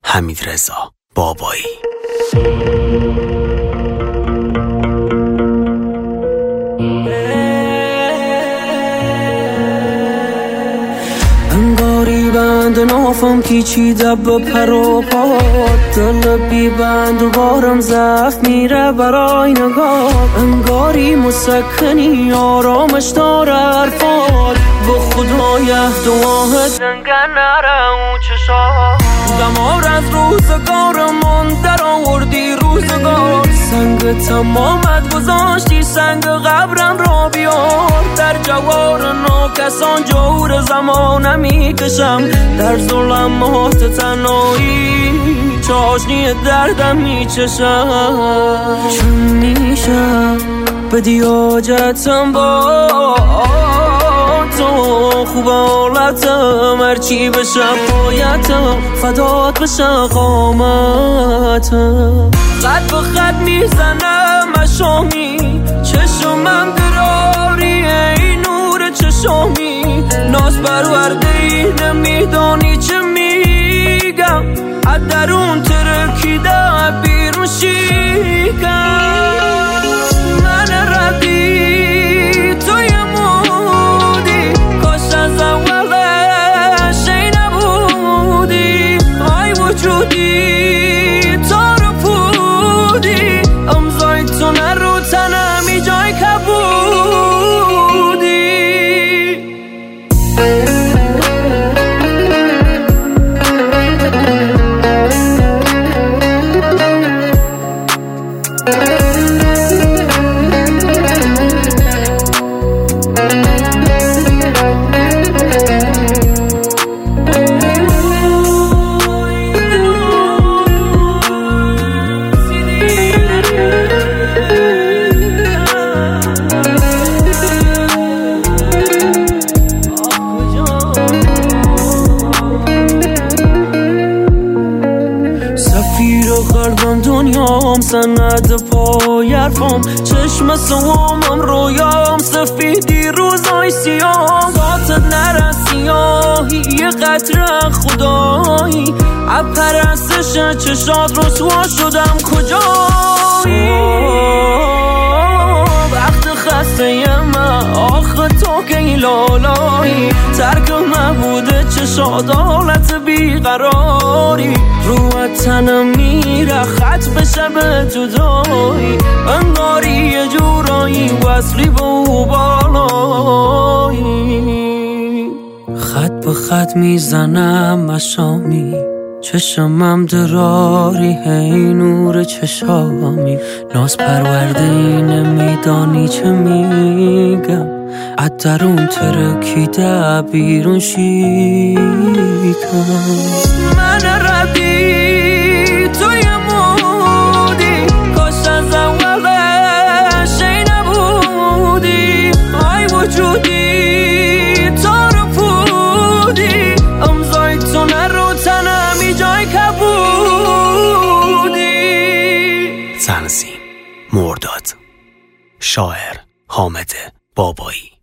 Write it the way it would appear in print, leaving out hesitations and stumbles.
حمیدرضا بابایی. انگاری بند نافم پیچیده به پر و پات، دل بی بند و بارم ضعف میره برای نگاه. انگاری مسکنی آرامش داره حرفات، به خدای دعاهت زنگه نره اون چشات. دمار از روزگارمون در آوردی روزگار، سنگ تمامت گذاشتی سنگ قبرم را بیار. در جوار ناکسان جور زمان میکشم، در ظلمات تنهایی چاشنی دردم میچشم. چون میشه بدی حاجتم با تو، خوب حالتم هرچی بشه پایتم، فدات بشه قامتم. خط به خط میزنم مشامی، چشمم دراری ای نور چشامی. ناز پرورده ای نمیدانی چه میگم، از درون ترکیده بیرون شیکم. من ردی توی مودی، کاش از اولش ای نبودی. ای وجودی تا رو پودی، امضای تو نرو تنمی جای کبودی. قلبم دنیام سند پای حرفم، چشم سوامم رویام سفیدی روزای سیام. ذاتت نرسیاهی یه قطره خدایی، پرستش چشات رسوا شدم کجایی. وقت خسته من آخه تو که این لالایی، ترک نبوده چشات حالت بیقراری. رو تنم میره خط بشه به جدایی، انگاری یه جورایی وصلی به او بالایی. خط به خط میزنم مشامی، چشمم دراری هی نور چشامی. ناز پرورده ای نمیدانی چه میگم، از درون ترکیده بیرون شیکم. من ردی توی مودی، کاش از اولش ای نبودی. ای وجودی تا رو پودی، امضای تو نرو تنمی جای کبودی. تنظیم مرداد، شاعر حامد بابایی.